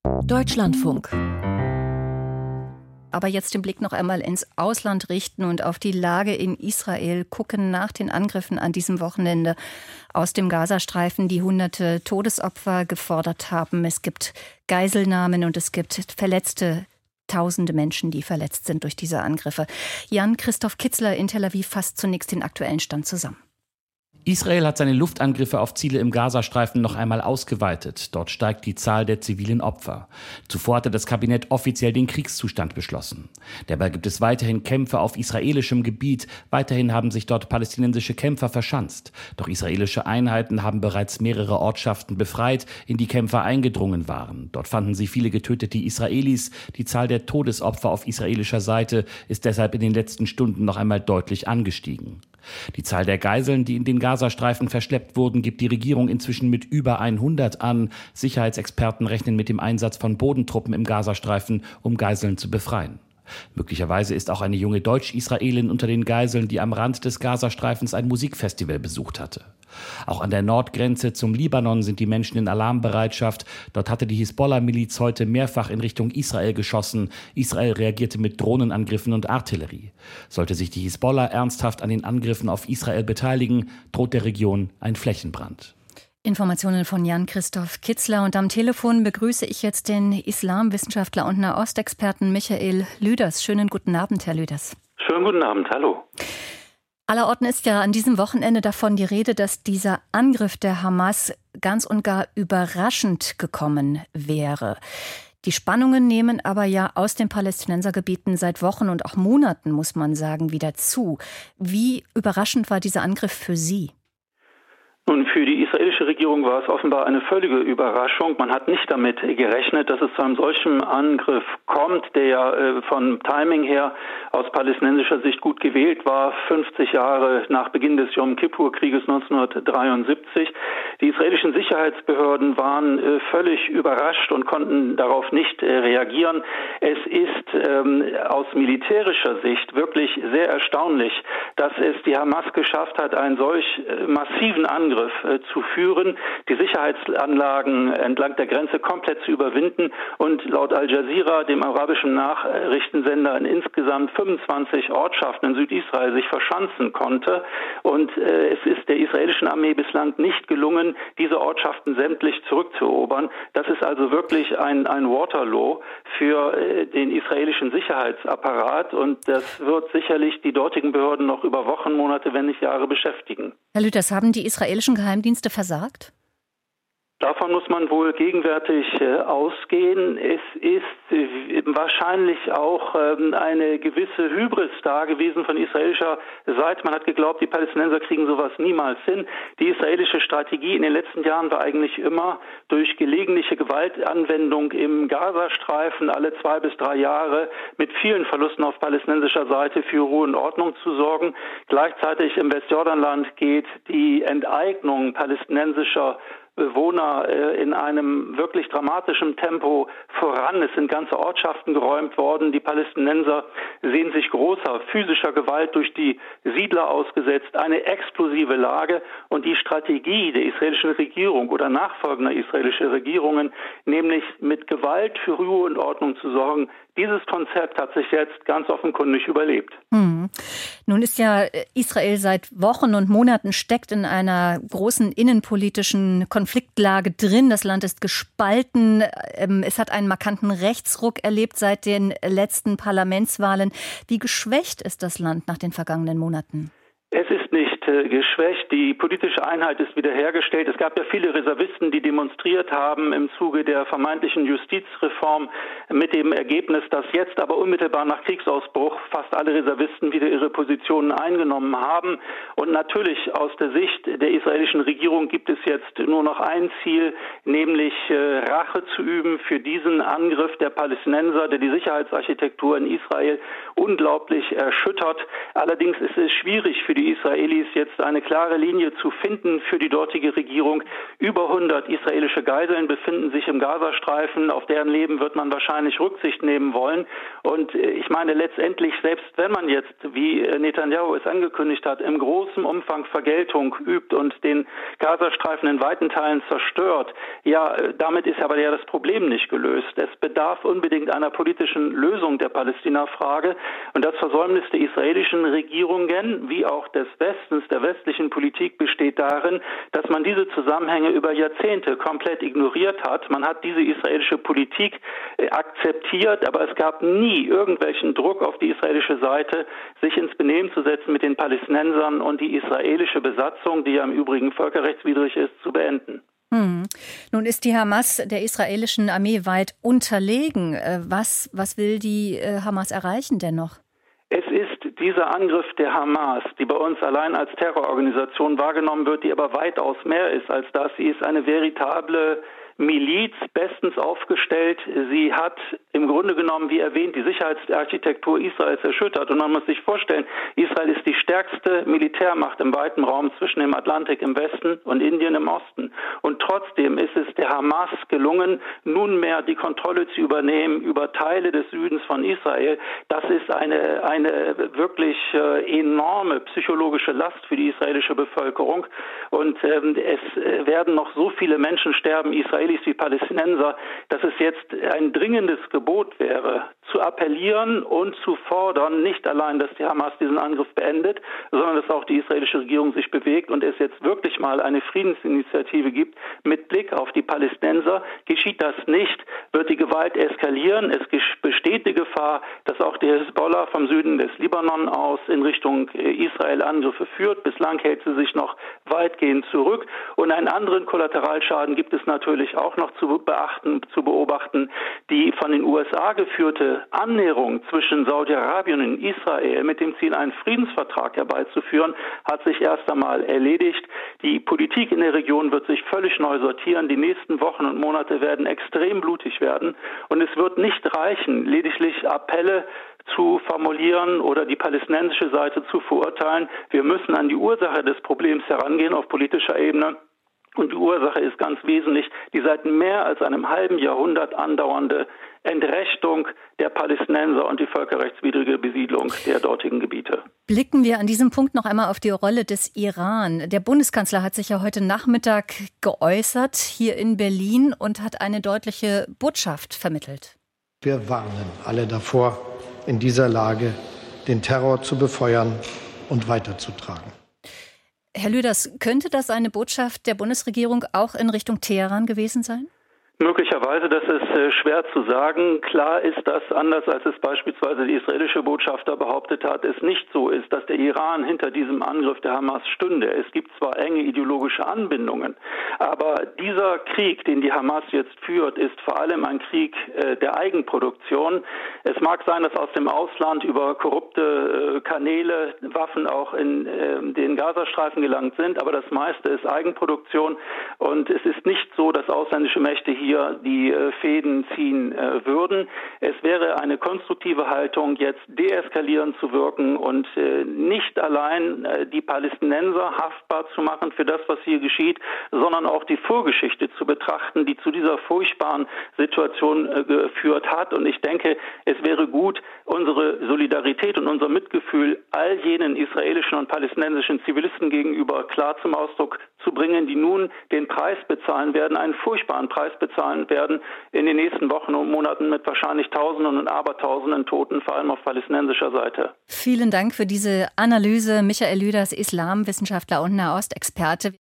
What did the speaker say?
Deutschlandfunk. Aber jetzt den Blick noch einmal ins Ausland richten und auf die Lage in Israel gucken nach den Angriffen an diesem Wochenende aus dem Gazastreifen, die hunderte Todesopfer gefordert haben. Es gibt Geiselnahmen und es gibt Verletzte. Tausende Menschen, die verletzt sind durch diese Angriffe. Jan-Christoph Kitzler in Tel Aviv fasst zunächst den aktuellen Stand zusammen. Israel hat seine Luftangriffe auf Ziele im Gazastreifen noch einmal ausgeweitet. Dort steigt die Zahl der zivilen Opfer. Zuvor hatte das Kabinett offiziell den Kriegszustand beschlossen. Dabei gibt es weiterhin Kämpfe auf israelischem Gebiet. Weiterhin haben sich dort palästinensische Kämpfer verschanzt. Doch israelische Einheiten haben bereits mehrere Ortschaften befreit, in die Kämpfer eingedrungen waren. Dort fanden sie viele getötete Israelis. Die Zahl der Todesopfer auf israelischer Seite ist deshalb in den letzten Stunden noch einmal deutlich angestiegen. Die Zahl der Geiseln, die in den Gazastreifen verschleppt wurden, gibt die Regierung inzwischen mit über 100 an. Sicherheitsexperten rechnen mit dem Einsatz von Bodentruppen im Gazastreifen, um Geiseln zu befreien. Möglicherweise ist auch eine junge Deutsch-Israelin unter den Geiseln, die am Rand des Gazastreifens ein Musikfestival besucht hatte. Auch an der Nordgrenze zum Libanon sind die Menschen in Alarmbereitschaft. Dort hatte die Hisbollah-Miliz heute mehrfach in Richtung Israel geschossen. Israel reagierte mit Drohnenangriffen und Artillerie. Sollte sich die Hisbollah ernsthaft an den Angriffen auf Israel beteiligen, droht der Region ein Flächenbrand. Informationen von Jan-Christoph Kitzler. Und am Telefon begrüße ich jetzt den Islamwissenschaftler und Nahostexperten Michael Lüders. Schönen guten Abend, Herr Lüders. Schönen guten Abend, hallo. Allerorten ist ja an diesem Wochenende davon die Rede, dass dieser Angriff der Hamas ganz und gar überraschend gekommen wäre. Die Spannungen nehmen aber ja aus den Palästinensergebieten seit Wochen und auch Monaten, muss man sagen, wieder zu. Wie überraschend war dieser Angriff für Sie? Nun, für die israelische Regierung war es offenbar eine völlige Überraschung. Man hat nicht damit gerechnet, dass es zu einem solchen Angriff kommt, der ja vom Timing her aus palästinensischer Sicht gut gewählt war, 50 Jahre nach Beginn des Jom-Kippur-Krieges 1973. Die israelischen Sicherheitsbehörden waren völlig überrascht und konnten darauf nicht reagieren. Es ist aus militärischer Sicht wirklich sehr erstaunlich, dass es die Hamas geschafft hat, einen solch massiven Angriff zu führen, die Sicherheitsanlagen entlang der Grenze komplett zu überwinden und laut Al Jazeera, dem arabischen Nachrichtensender, in insgesamt 25 Ortschaften in Südisrael sich verschanzen konnte. Und es ist der israelischen Armee bislang nicht gelungen, diese Ortschaften sämtlich zurückzuerobern. Das ist also wirklich ein Waterloo für den israelischen Sicherheitsapparat und das wird sicherlich die dortigen Behörden noch über Wochen, Monate, wenn nicht Jahre beschäftigen. Herr Lüders, haben die israelischen Geheimdienste versagt? Davon muss man wohl gegenwärtig ausgehen. Es ist wahrscheinlich auch eine gewisse Hybris da gewesen von israelischer Seite. Man hat geglaubt, die Palästinenser kriegen sowas niemals hin. Die israelische Strategie in den letzten Jahren war eigentlich immer, durch gelegentliche Gewaltanwendung im Gazastreifen alle 2 bis 3 Jahre mit vielen Verlusten auf palästinensischer Seite für Ruhe und Ordnung zu sorgen. Gleichzeitig im Westjordanland geht die Enteignung palästinensischer Bewohner in einem wirklich dramatischen Tempo voran. Es sind ganze Ortschaften geräumt worden. Die Palästinenser sehen sich großer physischer Gewalt durch die Siedler ausgesetzt. Eine explosive Lage und die Strategie der israelischen Regierung oder nachfolgender israelischer Regierungen, nämlich mit Gewalt für Ruhe und Ordnung zu sorgen, dieses Konzept hat sich jetzt ganz offenkundig überlebt. Nun ist ja Israel seit Wochen und Monaten steckt in einer großen innenpolitischen Konfliktlage drin. Das Land ist gespalten. Es hat einen markanten Rechtsruck erlebt seit den letzten Parlamentswahlen. Wie geschwächt ist das Land nach den vergangenen Monaten? Es ist nicht geschwächt. Die politische Einheit ist wiederhergestellt. Es gab ja viele Reservisten, die demonstriert haben im Zuge der vermeintlichen Justizreform mit dem Ergebnis, dass jetzt aber unmittelbar nach Kriegsausbruch fast alle Reservisten wieder ihre Positionen eingenommen haben. Und natürlich aus der Sicht der israelischen Regierung gibt es jetzt nur noch ein Ziel, nämlich Rache zu üben für diesen Angriff der Palästinenser, der die Sicherheitsarchitektur in Israel unglaublich erschüttert. Allerdings ist es schwierig für die Israelis jetzt eine klare Linie zu finden für die dortige Regierung. Über 100 israelische Geiseln befinden sich im Gazastreifen, auf deren Leben wird man wahrscheinlich Rücksicht nehmen wollen. Und ich meine letztendlich, selbst wenn man jetzt, wie Netanyahu es angekündigt hat, im großen Umfang Vergeltung übt und den Gazastreifen in weiten Teilen zerstört, ja, damit ist aber ja das Problem nicht gelöst. Es bedarf unbedingt einer politischen Lösung der Palästina-Frage. Und das Versäumnis der israelischen Regierungen, wie auch des Westens, der westlichen Politik, besteht darin, dass man diese Zusammenhänge über Jahrzehnte komplett ignoriert hat. Man hat diese israelische Politik akzeptiert, aber es gab nie irgendwelchen Druck auf die israelische Seite, sich ins Benehmen zu setzen mit den Palästinensern und die israelische Besatzung, die ja im Übrigen völkerrechtswidrig ist, zu beenden. Nun ist die Hamas der israelischen Armee weit unterlegen. Was will die Hamas erreichen denn noch? Es ist dieser Angriff der Hamas, die bei uns allein als Terrororganisation wahrgenommen wird, die aber weitaus mehr ist als das. Sie ist eine veritable Miliz, bestens aufgestellt. Sie hat im Grunde genommen, wie erwähnt, die Sicherheitsarchitektur Israels erschüttert. Und man muss sich vorstellen, Israel ist die stärkste Militärmacht im weiten Raum zwischen dem Atlantik im Westen und Indien im Osten. Und trotzdem ist es der Hamas gelungen, nunmehr die Kontrolle zu übernehmen über Teile des Südens von Israel. Das ist eine wirklich enorme psychologische Last für die israelische Bevölkerung. Und es werden noch so viele Menschen sterben, Israelis wie Palästinenser, dass es jetzt ein dringendes Gebot wäre, zu appellieren und zu fordern, nicht allein, dass die Hamas diesen Angriff beendet, sondern dass auch die israelische Regierung sich bewegt und es jetzt wirklich mal eine Friedensinitiative gibt mit Blick auf die Palästinenser. Geschieht das nicht, wird die Gewalt eskalieren. Es besteht die Gefahr, dass auch die Hezbollah vom Süden des Libanon aus in Richtung Israel Angriffe führt. Bislang hält sie sich noch weitgehend zurück. Und einen anderen Kollateralschaden gibt es natürlich auch noch zu beobachten. Die von den USA geführte Annäherung zwischen Saudi-Arabien und Israel mit dem Ziel, einen Friedensvertrag herbeizuführen, hat sich erst einmal erledigt. Die Politik in der Region wird sich völlig neu sortieren. Die nächsten Wochen und Monate werden extrem blutig werden. Und es wird nicht reichen, lediglich Appelle zu formulieren oder die palästinensische Seite zu verurteilen. Wir müssen an die Ursache des Problems herangehen auf politischer Ebene. Und die Ursache ist ganz wesentlich die seit mehr als einem halben Jahrhundert andauernde Entrechtung der Palästinenser und die völkerrechtswidrige Besiedlung der dortigen Gebiete. Blicken wir an diesem Punkt noch einmal auf die Rolle des Iran. Der Bundeskanzler hat sich ja heute Nachmittag geäußert hier in Berlin und hat eine deutliche Botschaft vermittelt. Wir warnen alle davor, in dieser Lage den Terror zu befeuern und weiterzutragen. Herr Lüders, könnte das eine Botschaft der Bundesregierung auch in Richtung Teheran gewesen sein? Möglicherweise, das ist schwer zu sagen. Klar ist, dass, anders als es beispielsweise die israelische Botschafter behauptet hat, es nicht so ist, dass der Iran hinter diesem Angriff der Hamas stünde. Es gibt zwar enge ideologische Anbindungen, aber dieser Krieg, den die Hamas jetzt führt, ist vor allem ein Krieg der Eigenproduktion. Es mag sein, dass aus dem Ausland über korrupte Kanäle Waffen auch in den Gazastreifen gelangt sind, aber das meiste ist Eigenproduktion und es ist nicht so, dass ausländische Mächte hier die Fäden ziehen würden. Es wäre eine konstruktive Haltung, jetzt deeskalierend zu wirken und nicht allein die Palästinenser haftbar zu machen für das, was hier geschieht, sondern auch die Vorgeschichte zu betrachten, die zu dieser furchtbaren Situation geführt hat. Und ich denke, es wäre gut, unsere Solidarität und unser Mitgefühl all jenen israelischen und palästinensischen Zivilisten gegenüber klar zum Ausdruck zu bringen, die nun den Preis bezahlen werden, einen furchtbaren Preis bezahlen werden in den nächsten Wochen und Monaten mit wahrscheinlich Tausenden und Abertausenden Toten, vor allem auf palästinensischer Seite. Vielen Dank für diese Analyse. Michael Lüders, Islamwissenschaftler und Nahostexperte.